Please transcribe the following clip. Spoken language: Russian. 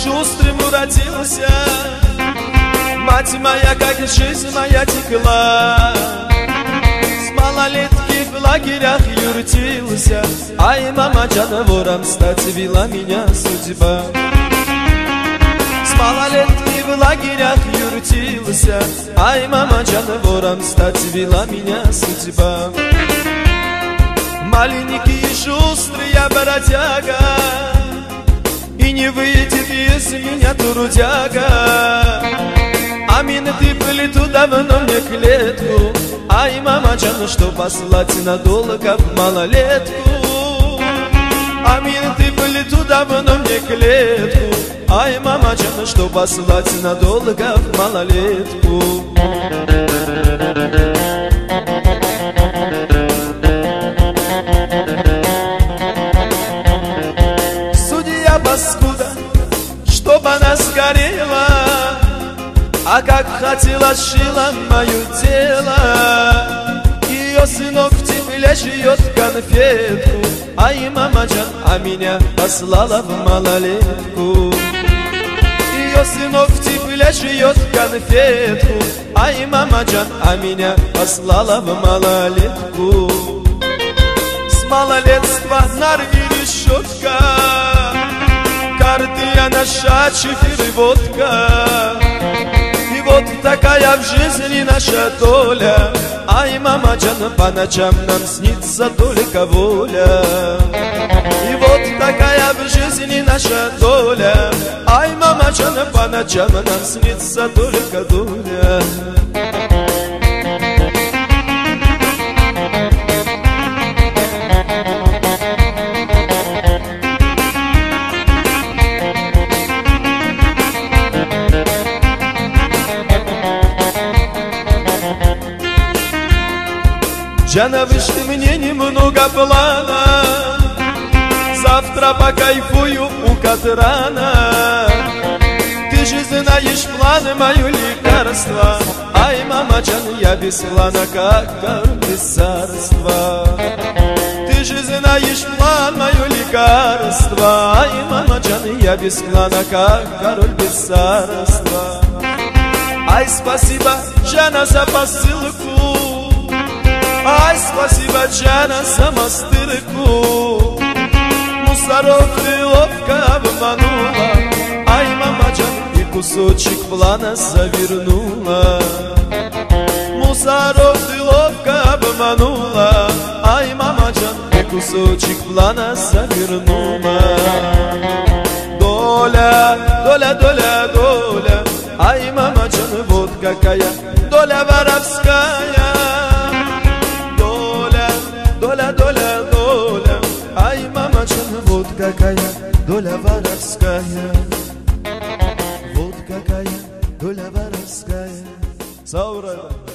шустрым уродился. Мать моя, как жизнь моя текла. С малолетки в лагерях ютился. Ай, мама, Джана, вором стать вела меня судьба. С малолетки в лагерях ютился. Ай, мама, Джана, вором стать вела меня судьба. Маленький и шустрый я бродяга, и не выйдет из меня трудяга. Амин, ты плету давно мне клетку. Ай, мама, Джана, что послать надолго в малолетку. Амин, ты плету давно мне клетку. Ай, мама, Джана, что послать надолго в малолетку. Паскуда, чтоб она сгорела, а как хотела, сшила мое тело. Ее сынок в тепле жует конфетку. Ай, мама Джан, а меня послала в малолетку. Ее сынок в тепле жует конфетку. Ай, мама Джан, а меня послала в малолетку. С малолетства наргили решетка, карты, наша чифир и водка. И вот такая в жизни наша доля. Ай, мама Джан, по ночам нам снится только воля. И вот такая в жизни наша доля. Ай, мама Джан, по ночам нам снится только доля. Джана, вышли мне немного плана, завтра покайфую у Катрана. Ты же знаешь планы, мое лекарство. Ай, мама Джан, я без плана, как король без царства. Ты же знаешь план, мое лекарство. Ай, мама Джан, я без плана, как король без царства. Ай, спасибо, Джана, за посылку. Ай, спасибо, Джана, за мастырку. Мусоров ты ловко обманула. Ай, мама Джан, и кусочек плана завернула. Мусоров ты ловко обманула. Ай, мама Джан, и кусочек плана завернула. Доля, доля, доля, доля. Ай, мама Джан, вот какая доля воровская. Доля, доля, доля. Ай, мама Джан, вот какая доля воровская. Вот какая доля воровская. Саура.